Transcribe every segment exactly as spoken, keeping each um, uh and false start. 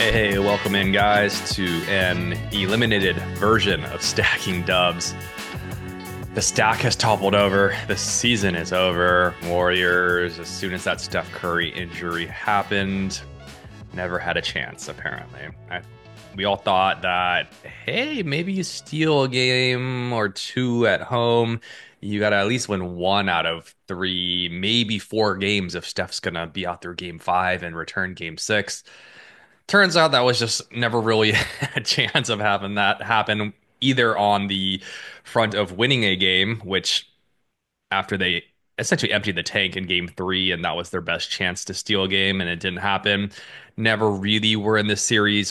Hey, welcome in, guys, to an eliminated version of Stacking Dubs. The stack has toppled over. The season is over. Warriors, as soon as that Steph Curry injury happened, never had a chance, apparently. I, we all thought that, hey, maybe you steal a game or two at home. You got to at least win one out of three, maybe four games if Steph's going to be out there game five and return game six. Turns out that was just never really a chance of having that happen either on the front of winning a game, which after they essentially emptied the tank in game three, and that was their best chance to steal a game, and it didn't happen. Never really were in this series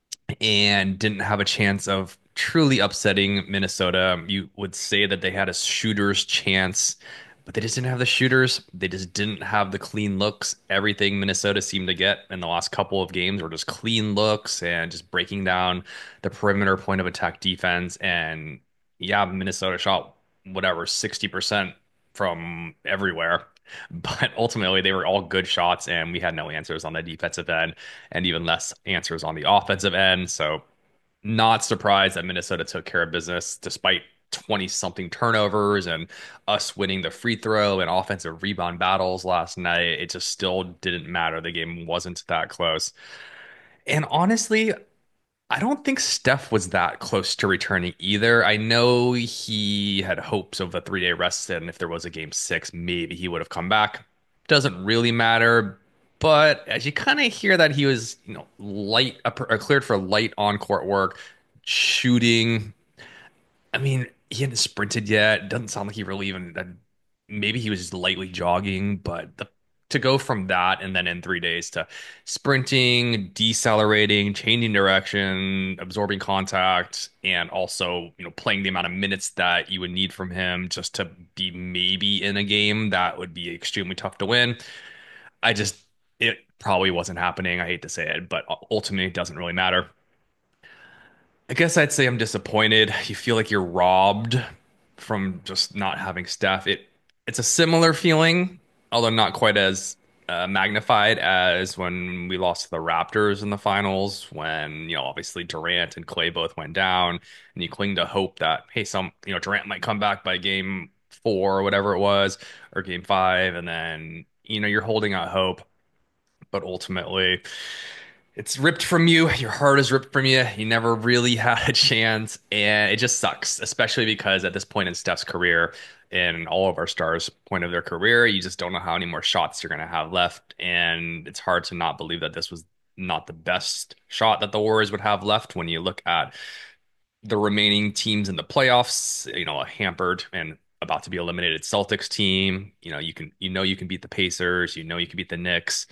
and didn't have a chance of truly upsetting Minnesota. You would say that they had a shooter's chance, but they just didn't have the shooters. They just didn't have the clean looks. Everything Minnesota seemed to get in the last couple of games were just clean looks and just breaking down the perimeter point of attack defense. And yeah, Minnesota shot whatever, sixty percent from everywhere. But ultimately, they were all good shots, and we had no answers on the defensive end and even less answers on the offensive end. So, not surprised that Minnesota took care of business despite twenty something turnovers and us winning the free throw and offensive rebound battles last night. It just still didn't matter. The game wasn't that close. And honestly, I don't think Steph was that close to returning either. I know he had hopes of a three day rest, and if there was a game six, maybe he would have come back. Doesn't really matter. But as you kind of hear that he was, you know, light, uh, cleared for light on court work, shooting. I mean, he hadn't sprinted yet. Doesn't sound like he really even. uh, Maybe he was just lightly jogging, but the, to go from that and then in three days to sprinting, decelerating, changing direction, absorbing contact, and also you know playing the amount of minutes that you would need from him just to be maybe in a game that would be extremely tough to win. I just it probably wasn't happening. I hate to say it, but ultimately it doesn't really matter. I guess I'd say I'm disappointed. You feel like you're robbed from just not having Steph. It it's a similar feeling, although not quite as uh, magnified as when we lost to the Raptors in the finals, when, you know, obviously Durant and Clay both went down, and you cling to hope that, hey, some, you know, Durant might come back by game four or whatever it was, or game five, and then, you know, you're holding out hope, but ultimately it's ripped from you. Your heart is ripped from you. You never really had a chance, and it just sucks, especially because at this point in Steph's career, and all of our stars' point of their career, you just don't know how many more shots you're going to have left, and it's hard to not believe that this was not the best shot that the Warriors would have left when you look at the remaining teams in the playoffs. You know, a hampered and about to be eliminated Celtics team. You know, you can you know you can beat the Pacers. You know you can beat the Knicks.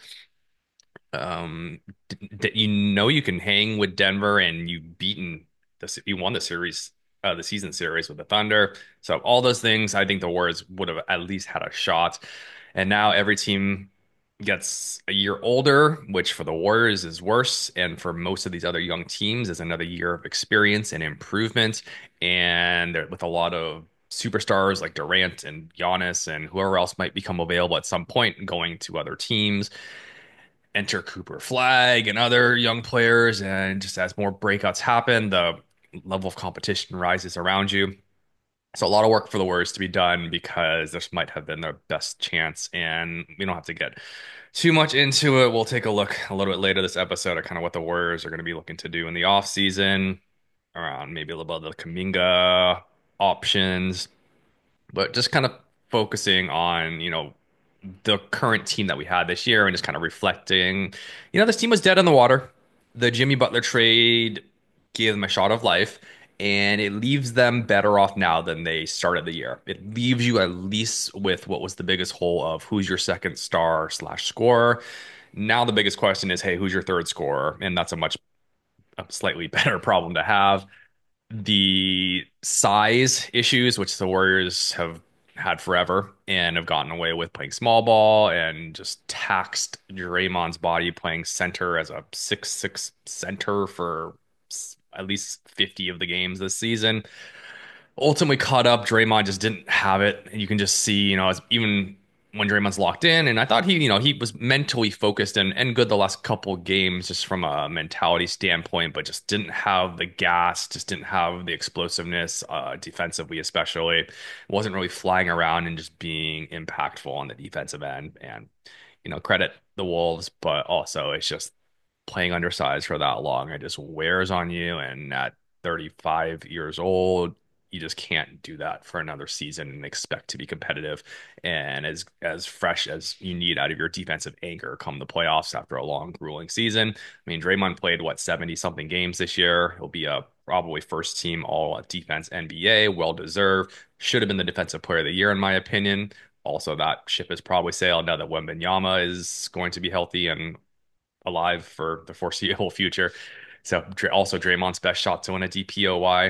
Um, d- d- you know you can hang with Denver, and you've beaten the you won the series, uh, the season series with the Thunder. So all those things, I think the Warriors would have at least had a shot. And now every team gets a year older, which for the Warriors is worse, and for most of these other young teams is another year of experience and improvement. And they're with a lot of superstars like Durant and Giannis and whoever else might become available at some point going to other teams. Enter Cooper Flag and other young players. And just as more breakouts happen, the level of competition rises around you. So a lot of work for the Warriors to be done because this might have been their best chance. And we don't have to get too much into it. We'll take a look a little bit later this episode at kind of what the Warriors are going to be looking to do in the offseason around maybe a little bit of the Kaminga options, but just kind of focusing on, you know, the current team that we had this year and just kind of reflecting, you know, this team was dead in the water. The Jimmy Butler trade gave them a shot of life, and it leaves them better off now than they started the year. It leaves you at least with what was the biggest hole of who's your second star slash scorer. Now the biggest question is, hey, who's your third scorer? And that's a much a slightly better problem to have. The size issues, which the Warriors have had forever and have gotten away with playing small ball and just taxed Draymond's body playing center as a six six center for s- at least fifty of the games this season. Ultimately caught up. Draymond just didn't have it. And you can just see, you know, as even when Draymond's locked in. And I thought he, you know, he was mentally focused and, and good the last couple games just from a mentality standpoint, but just didn't have the gas, just didn't have the explosiveness, uh, defensively, especially. Wasn't really flying around and just being impactful on the defensive end. And, you know, credit the Wolves, but also it's just playing undersized for that long. It just wears on you. And at thirty-five years old, you just can't do that for another season and expect to be competitive and as as fresh as you need out of your defensive anchor come the playoffs after a long, grueling season. I mean, Draymond played what seventy something games this year. He'll be a probably first team all defense N B A, well deserved. Should have been the defensive player of the year, in my opinion. Also, that ship has probably sailed now that Wembanyama is going to be healthy and alive for the foreseeable future. So also Draymond's best shot to win a D P O Y.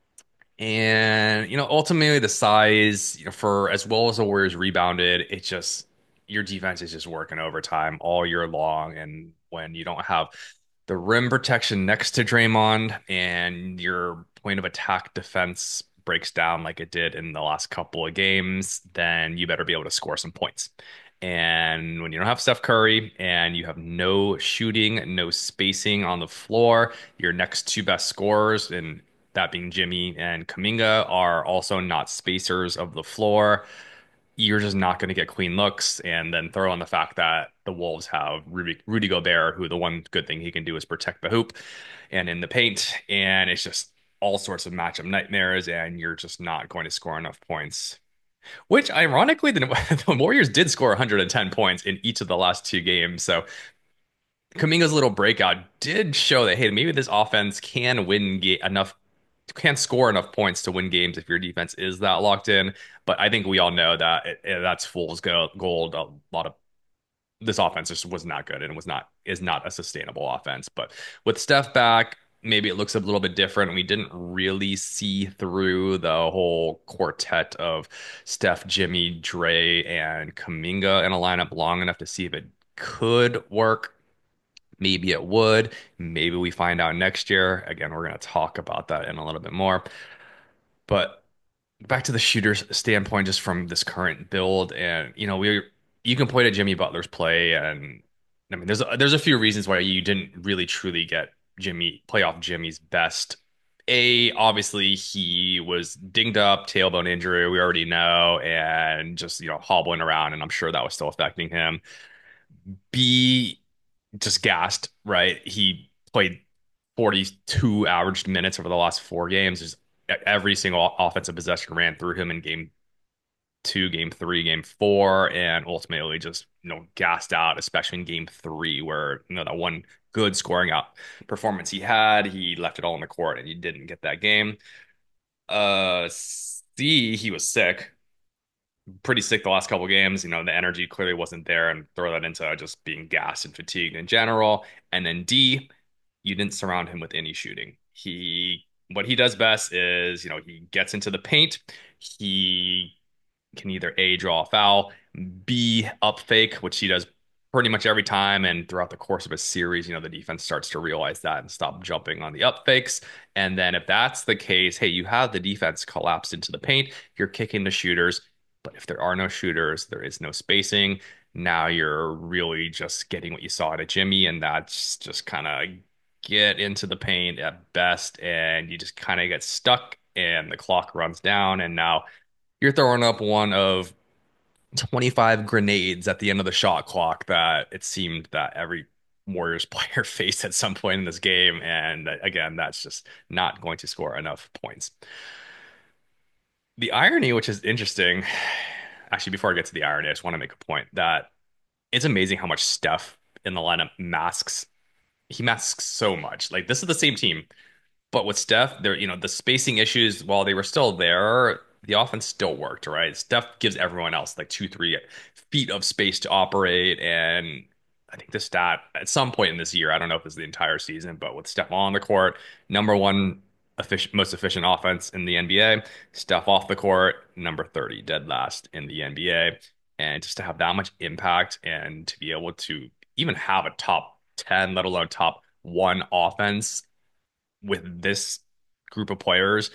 And, you know, ultimately the size, you know, for as well as the Warriors rebounded, it just your defense is just working overtime all year long. And when you don't have the rim protection next to Draymond and your point of attack defense breaks down like it did in the last couple of games, then you better be able to score some points. And when you don't have Steph Curry and you have no shooting, no spacing on the floor, your next two best scorers, and that being Jimmy and Kuminga, are also not spacers of the floor. You're just not going to get clean looks. And then throw on the fact that the Wolves have Rudy, Rudy Gobert, who the one good thing he can do is protect the hoop and in the paint. And it's just all sorts of matchup nightmares, and you're just not going to score enough points. Which, ironically, the, the Warriors did score one hundred ten points in each of the last two games. So Kuminga's little breakout did show that, hey, maybe this offense can win ga- enough, can score enough points to win games if your defense is that locked in. But I think we all know that it, it- that's fool's go- gold. A lot of this offense just was not good and was not is not a sustainable offense. But with Steph back, maybe it looks a little bit different. We didn't really see through the whole quartet of Steph, Jimmy, Dre, and Kuminga in a lineup long enough to see if it could work. Maybe it would. Maybe we find out next year. Again, we're going to talk about that in a little bit more. But back to the shooter's standpoint, just from this current build, and you know, we you can point at Jimmy Butler's play, and I mean, there's a, there's a few reasons why you didn't really truly get Jimmy playoff Jimmy's best. A, obviously he was dinged up, tailbone injury, we already know, and just you know hobbling around, and I'm sure that was still affecting him. B, just gassed, right? He played forty-two averaged minutes over the last four games. Just every single offensive possession ran through him in game two, game three, game four, and ultimately just you know gassed out, especially in game three, where you know that one good scoring out performance he had, he left it all on the court, and he didn't get that game. Uh, C, he was sick, pretty sick the last couple games. You know, the energy clearly wasn't there, and throw that into just being gassed and fatigued in general. And then D, you didn't surround him with any shooting. He what he does best is, you know, he gets into the paint. He can either A, draw a foul, B, up fake, which he does pretty much every time. And throughout the course of a series, you know, the defense starts to realize that and stop jumping on the up fakes. And then if that's the case, hey, you have the defense collapsed into the paint, you're kicking the shooters. But if there are no shooters, there is no spacing. Now you're really just getting what you saw out of Jimmy, and that's just kind of get into the paint at best, and you just kind of get stuck, and the clock runs down, and now you're throwing up one of twenty-five grenades at the end of the shot clock that it seemed that every Warriors player faced at some point in this game. And again, that's just not going to score enough points. The irony, which is interesting, actually, before I get to the irony, I just want to make a point that it's amazing how much Steph in the lineup masks. He masks so much. Like, this is the same team. But with Steph, there, you know, the spacing issues, while they were still there, the offense still worked, right? Steph gives everyone else like two, three feet of space to operate. And I think the stat at some point in this year, I don't know if it's the entire season, but with Steph on the court, number one efficient, most efficient offense in the N B A. Steph off the court, number thirty, dead last in the N B A. And just to have that much impact and to be able to even have a top ten, let alone top one offense with this group of players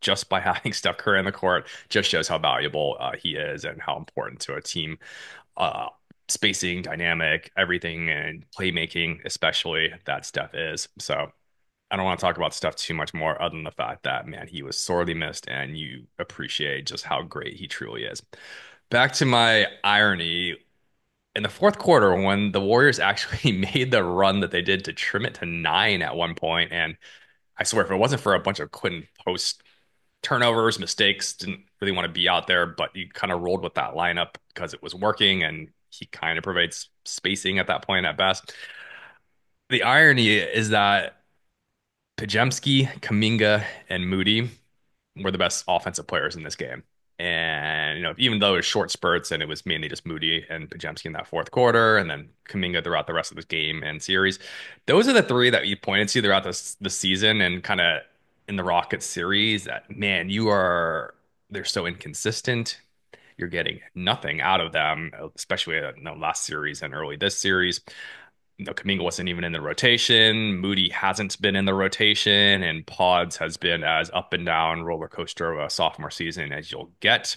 just by having Steph Curry on the court just shows how valuable uh, he is and how important to a team. Uh, Spacing, dynamic, everything, and playmaking, especially that Steph is. So I don't want to talk about Steph too much more, other than the fact that, man, he was sorely missed, and you appreciate just how great he truly is. Back to my irony in the fourth quarter when the Warriors actually made the run that they did to trim it to nine at one point, and I swear if it wasn't for a bunch of Quentin Post turnovers, mistakes, didn't really want to be out there, but you kind of rolled with that lineup because it was working, and he kind of provides spacing at that point at best. The irony is that Pajemski, Kaminga, and Moody were the best offensive players in this game. And, you know, even though it was short spurts and it was mainly just Moody and Pajemski in that fourth quarter, and then Kaminga throughout the rest of the game and series, those are the three that you pointed to throughout the, the season and kind of in the Rockets series that, man, you are, they're so inconsistent. You're getting nothing out of them, especially in the last series and early this series. You know, Kaminga wasn't even in the rotation. Moody hasn't been in the rotation, and Pods has been as up and down roller coaster of a sophomore season as you'll get.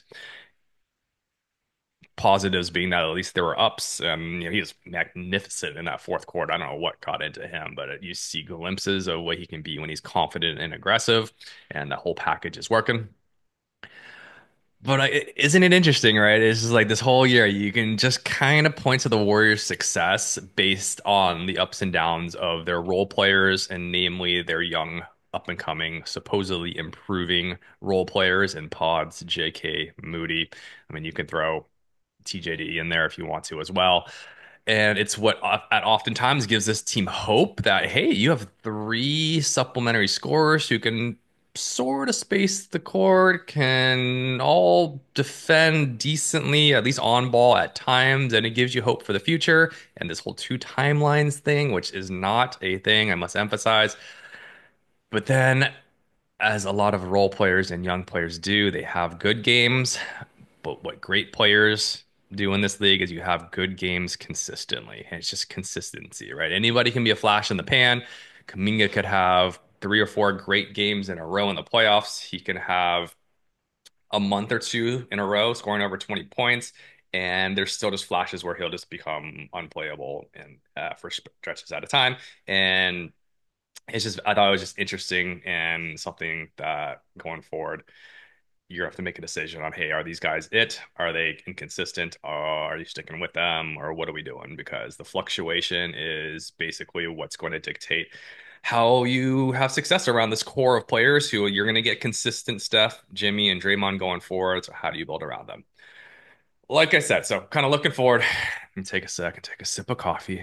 Positives being that at least there were ups. Um, you know, he was magnificent in that fourth quarter. I don't know what got into him, but you see glimpses of what he can be when he's confident and aggressive, and the whole package is working. But I, isn't it interesting, right? It's just like this whole year, you can just kind of point to the Warriors' success based on the ups and downs of their role players, and namely their young, up and coming, supposedly improving role players in Pods, J K, Moody. I mean, you can throw T J D in there if you want to as well. And it's what o- at oftentimes gives this team hope that, hey, you have three supplementary scorers who can sort of space the court, can all defend decently, at least on ball at times, and it gives you hope for the future. And this whole two timelines thing, which is not a thing, I must emphasize. But then, as a lot of role players and young players do, they have good games. But what great players do in this league is you have good games consistently. And it's just consistency, right? Anybody can be a flash in the pan. Kaminga could have three or four great games in a row in the playoffs. He can have a month or two in a row scoring over twenty points. And there's still just flashes where he'll just become unplayable and uh, for stretches at a time. And it's just, I thought it was just interesting and something that going forward you have to make a decision on, hey, are these guys it? Are they inconsistent? Uh, are you sticking with them? Or what are we doing? Because the fluctuation is basically what's going to dictate how you have success around this core of players who you're going to get consistent stuff, Jimmy and Draymond going forward. So how do you build around them? Like I said, so kind of looking forward. Let me take a second, take a sip of coffee.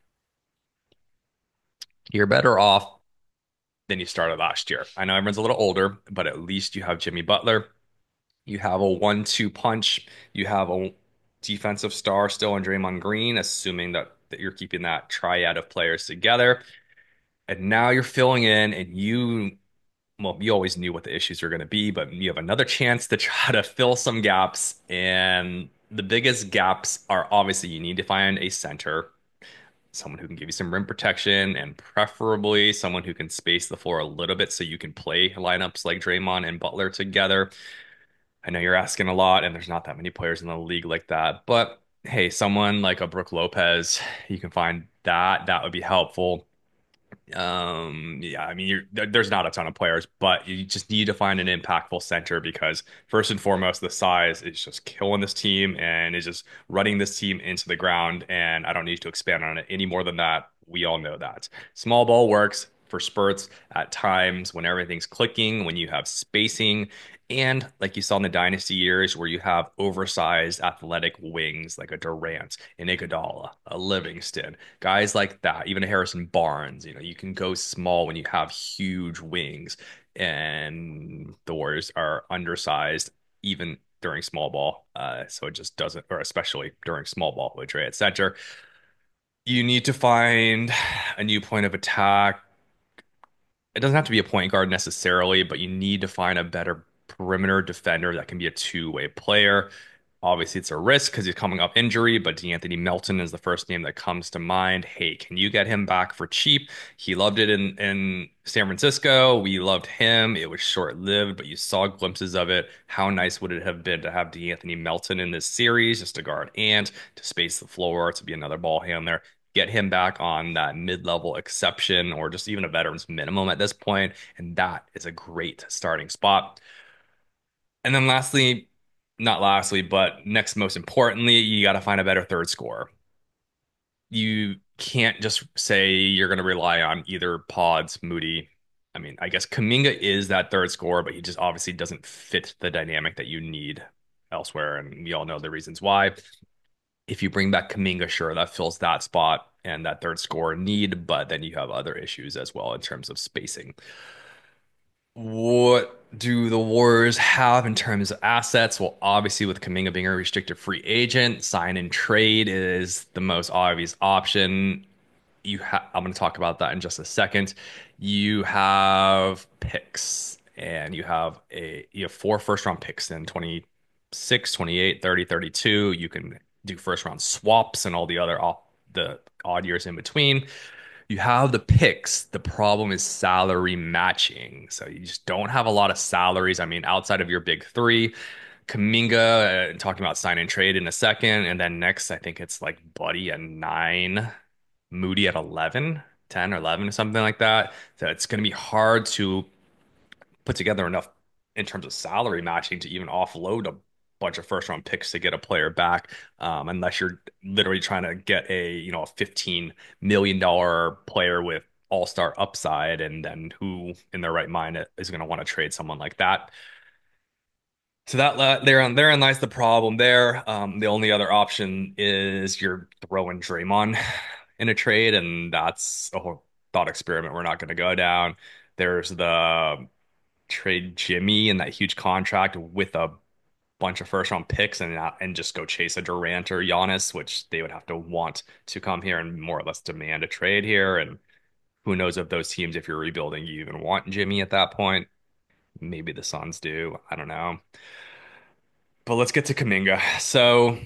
You're better off than you started last year. I know everyone's a little older, but at least you have Jimmy Butler. You have a one two punch. You have a defensive star still on Draymond Green, assuming that, that you're keeping that triad of players together. And now you're filling in, and you, well, you always knew what the issues are going to be, but you have another chance to try to fill some gaps. And the biggest gaps are obviously you need to find a center, someone who can give you some rim protection, and preferably someone who can space the floor a little bit so you can play lineups like Draymond and Butler together. I know you're asking a lot, and there's not that many players in the league like that. But hey, someone like a Brook Lopez, you can find that. That would be helpful. Um, yeah, I mean, you're, there, there's not a ton of players, but you just need to find an impactful center because first and foremost, the size is just killing this team and is just running this team into the ground. And I don't need to expand on it any more than that. We all know that small ball works for spurts at times when everything's clicking, when you have spacing. And like you saw in the dynasty years, where you have oversized athletic wings like a Durant, an Iguodala, a Livingston, guys like that, even a Harrison Barnes. You know, you can go small when you have huge wings, and the Warriors are undersized even during small ball. Uh, so it just doesn't, or especially during small ball with Dre at center. You need to find a new point of attack. It doesn't have to be a point guard necessarily, but you need to find a better perimeter defender that can be a two-way player. Obviously, it's a risk because he's coming off injury, but De'Anthony Melton is the first name that comes to mind. Hey, can you get him back for cheap? He loved it in, in San Francisco. We loved him. It was short-lived, but you saw glimpses of it. How nice would it have been to have De'Anthony Melton in this series just to guard Ant, to space the floor, to be another ball handler? Get him back on that mid-level exception or just even a veteran's minimum at this point, and that is a great starting spot. And then lastly, not lastly, but next most importantly, you got to find a better third scorer. You can't just say you're going to rely on either Pods, Moody. I mean, I guess Kuminga is that third scorer, but he just obviously doesn't fit the dynamic that you need elsewhere. And we all know the reasons why. If you bring back Kuminga, sure, that fills that spot and that third scorer need, but then you have other issues as well in terms of spacing. What do the Warriors have in terms of assets? Well, obviously, with Kuminga being a restricted free agent, sign and trade is the most obvious option. You ha I'm going to talk about that in just a second. You have picks, and you have a you have four first round picks in twenty six, twenty eight, thirty, thirty two. You can do first round swaps and all the other off the odd years in between. You have the picks. The problem is salary matching. So you just don't have a lot of salaries. I mean, outside of your big three, Kuminga, uh, talking about sign and trade in a second. And then next, I think it's like Buddy at nine, Moody at eleven, ten or eleven or something like that. So it's going to be hard to put together enough in terms of salary matching to even offload a bunch of first round picks to get a player back, um, unless you're literally trying to get a you know a fifteen million dollar player with all star upside, and then who in their right mind is going to want to trade someone like that? So that uh, therein therein lies the problem there. Um, the only other option is you're throwing Draymond in a trade, and that's a whole thought experiment we're not going to go down. There's the trade Jimmy in that huge contract with a bunch of first round picks and not, and just go chase a Durant or Giannis, which they would have to want to come here and more or less demand a trade here. And who knows if those teams, if you're rebuilding, you even want Jimmy at that point. Maybe the Suns do. I don't know. But let's get to Kuminga. So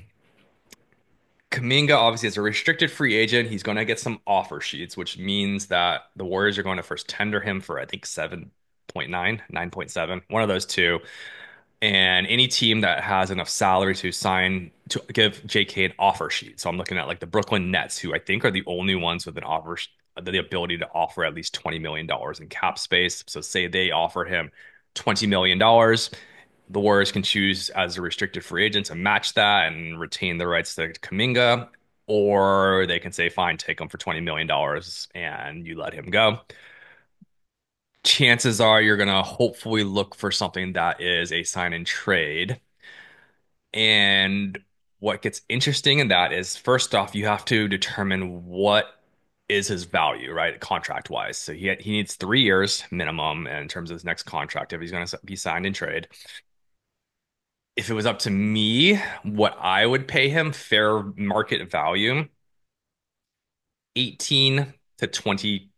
Kuminga obviously is a restricted free agent. He's going to get some offer sheets, which means that the Warriors are going to first tender him for, I think, seven point nine, nine point seven, one of those two. And any team that has enough salary to sign to give J K an offer sheet. So I'm looking at like the Brooklyn Nets, who I think are the only ones with an offer, the ability to offer at least twenty million dollars in cap space. So say they offer him twenty million dollars, the Warriors can choose as a restricted free agent to match that and retain the rights to Kuminga, or they can say, fine, take him for twenty million dollars and you let him go. Chances are you're going to hopefully look for something that is a sign and trade. And what gets interesting in that is, first off, you have to determine what is his value, right? Contract wise. So he he needs three years minimum in terms of his next contract if he's going to be signed in trade. If it was up to me, what I would pay him, fair market value, eighteen to twenty-three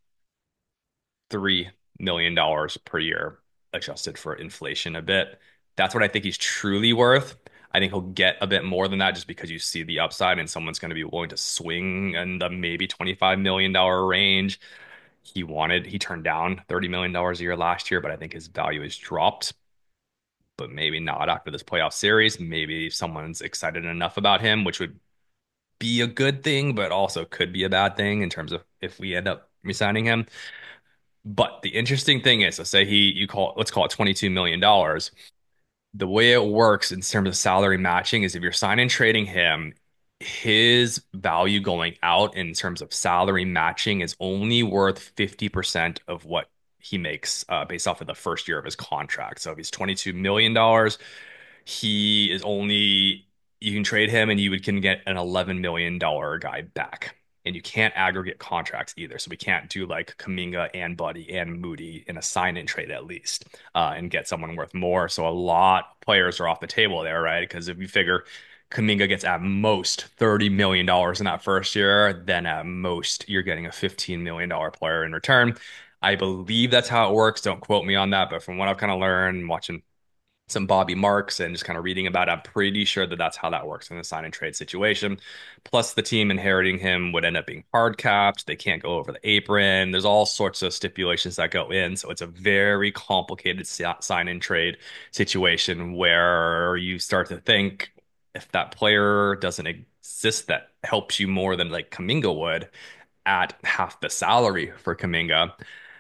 million dollars per year, adjusted for inflation a bit. That's what I think he's truly worth. I think he'll get a bit more than that just because you see the upside and someone's going to be willing to swing in the maybe twenty-five million dollars range. He wanted, he turned down thirty million dollars a year last year, but I think his value has dropped. But maybe not after this playoff series. Maybe someone's excited enough about him, which would be a good thing, but also could be a bad thing in terms of if we end up resigning him. But the interesting thing is, so say he, you call, let's call it twenty-two million dollars. The way it works in terms of salary matching is if you're signing and trading him, his value going out in terms of salary matching is only worth fifty percent of what he makes uh, based off of the first year of his contract. So if he's twenty-two million dollars, he is only, you can trade him and you would, can get an eleven million dollars guy back. And you can't aggregate contracts either. So we can't do like Kuminga and Buddy and Moody in a sign and trade at least uh, and get someone worth more. So a lot of players are off the table there, right? Because if you figure Kuminga gets at most thirty million dollars in that first year, then at most you're getting a fifteen million dollars player in return. I believe that's how it works. Don't quote me on that. But from what I've kind of learned watching some Bobby Marks and just kind of reading about it, I'm pretty sure that that's how that works in a sign and trade situation. Plus, the team inheriting him would end up being hard capped. They can't go over the apron. There's all sorts of stipulations that go in. So it's a very complicated sign and trade situation where you start to think if that player doesn't exist that helps you more than like Kaminga would at half the salary for Kaminga.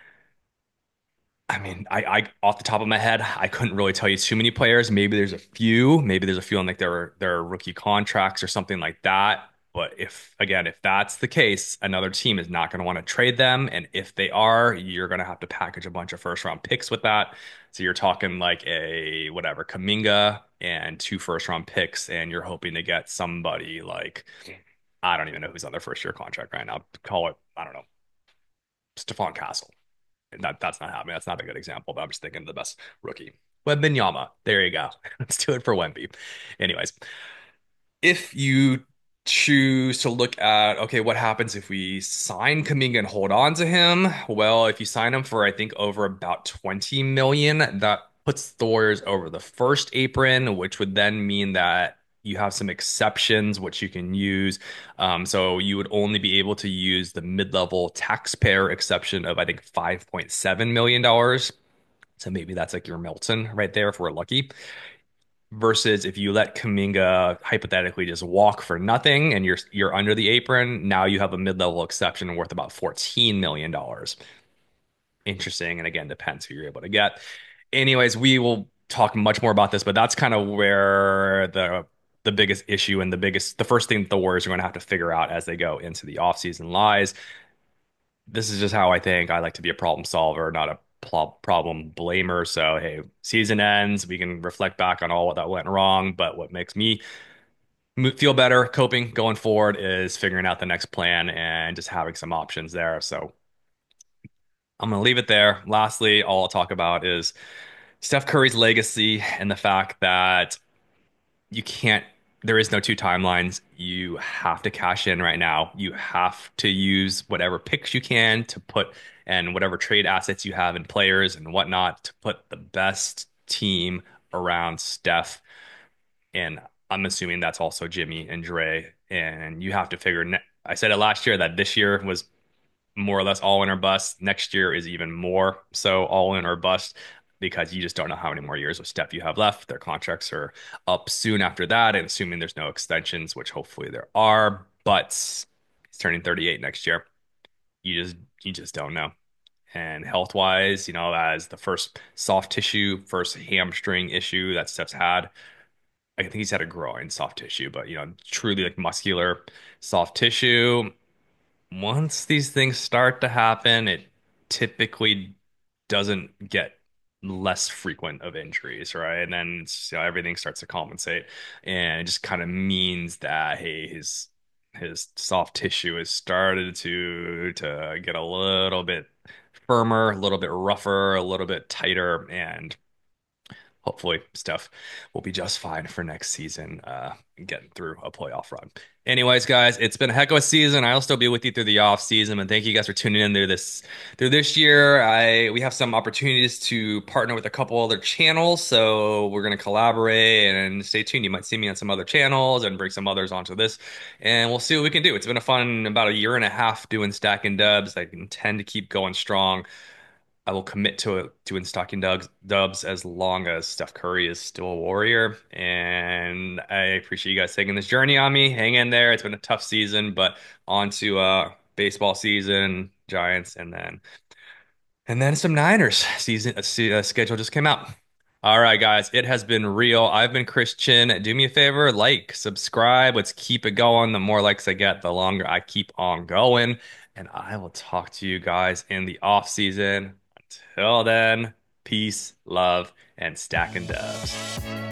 I mean, I, I off the top of my head, I couldn't really tell you too many players. Maybe there's a few. Maybe there's a few on like their their rookie contracts or something like that. But if again, if that's the case, another team is not going to want to trade them. And if they are, you're going to have to package a bunch of first round picks with that. So you're talking like a whatever Kaminga and two first round picks, and you're hoping to get somebody like I don't even know who's on their first year contract right now. Call it, I don't know, Stephon Castle. That that's not happening. That's not a good example, but I'm just thinking of the best rookie. Wembanyama. There you go. Let's do it for Wemby. Anyways, if you choose to look at, okay, what happens if we sign Kuminga and hold on to him? Well, if you sign him for, I think, over about twenty million, that puts the Warriors over the first apron, which would then mean that you have some exceptions which you can use. Um, so you would only be able to use the mid-level taxpayer exception of, I think, five point seven million dollars. So maybe that's like your Milton right there if we're lucky versus if you let Kuminga hypothetically just walk for nothing and you're you're under the apron, now you have a mid-level exception worth about fourteen million dollars. Interesting. And again, depends who you're able to get. Anyways, we will talk much more about this, but that's kind of where the the biggest issue and the biggest the first thing that the Warriors are going to have to figure out as they go into the offseason lies. This is just how I think. I like to be a problem solver, not a pl- problem blamer. So, hey, season ends, we can reflect back on all what that went wrong, but what makes me feel better coping going forward is figuring out the next plan and just having some options there. So I'm going to leave it there. Lastly, all I'll talk about is Steph Curry's legacy and the fact that you can't, there is no two timelines. You have to cash in right now. You have to use whatever picks you can to put and whatever trade assets you have in players and whatnot to put the best team around Steph. And I'm assuming that's also Jimmy and Dre. And you have to figure, ne- I said it last year that this year was more or less all in or bust. Next year is even more so all in or bust because you just don't know how many more years of Steph you have left. Their contracts are up soon after that, and assuming there's no extensions, which hopefully there are, but he's turning thirty-eight next year. You just you just don't know. And health wise, you know, as the first soft tissue, first hamstring issue that Steph's had, I think he's had a groin soft tissue, but you know, truly like muscular soft tissue. Once these things start to happen, it typically doesn't get less frequent of injuries, right? And then it's, you know, everything starts to compensate, and it just kind of means that hey, his his soft tissue has started to to get a little bit firmer, a little bit rougher, a little bit tighter, and hopefully Steph will be just fine for next season, uh, getting through a playoff run. Anyways, guys, it's been a heck of a season. I'll still be with you through the off season, and thank you guys for tuning in through this through this year. I we have some opportunities to partner with a couple other channels, so we're gonna collaborate and stay tuned. You might see me on some other channels and bring some others onto this, and we'll see what we can do. It's been a fun about a year and a half doing stacking dubs. I intend to keep going strong. I will commit to it doing stocking dubs, dubs as long as Steph Curry is still a Warrior. And I appreciate you guys taking this journey on me. Hang in there. It's been a tough season, but on to uh, baseball season, Giants, and then and then some Niners season uh, se- uh, schedule just came out. All right, guys, it has been real. I've been Christian. Do me a favor, like, subscribe. Let's keep it going. The more likes I get, the longer I keep on going. And I will talk to you guys in the off season. Until then, peace, love, and stacking dubs.